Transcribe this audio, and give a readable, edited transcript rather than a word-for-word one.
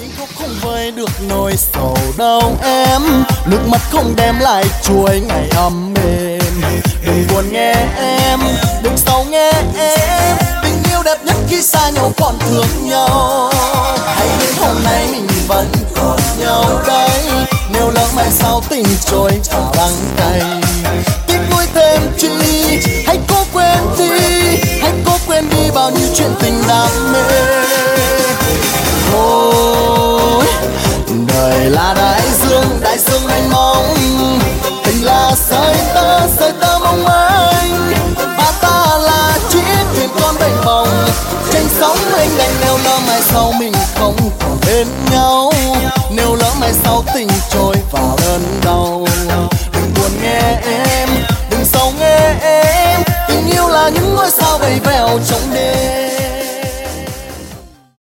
Tiếng khóc không vơi được nỗi sầu đau em, nước mắt không đem lại chuỗi ngày ấm êm. Đừng buồn nghe em, đừng sầu nghe em, tình yêu đẹp nhất khi xa nhau còn thương nhau. Hãy biết hôm nay mình vẫn còn nhau đây, nếu lỡ mai sau tình trôi vào đắng cay. Tiếc nuối thêm chi, hãy cố quên đi, hãy cố quên đi bao nhiêu chuyện tình đam mê. Thôi đời là đại dương mênh mông, tình là sợi tơ mong manh, và ta là chiếc thuyền con bềnh bồng trên sóng lênh đênh. Nếu lỡ mai sau mình không còn bên nhau, nếu lỡ mai sau tình trôi vào đớn đau, đừng buồn nghe em, đừng sầu nghe em, tình yêu là những ngôi sao vầy vèo trong đêm.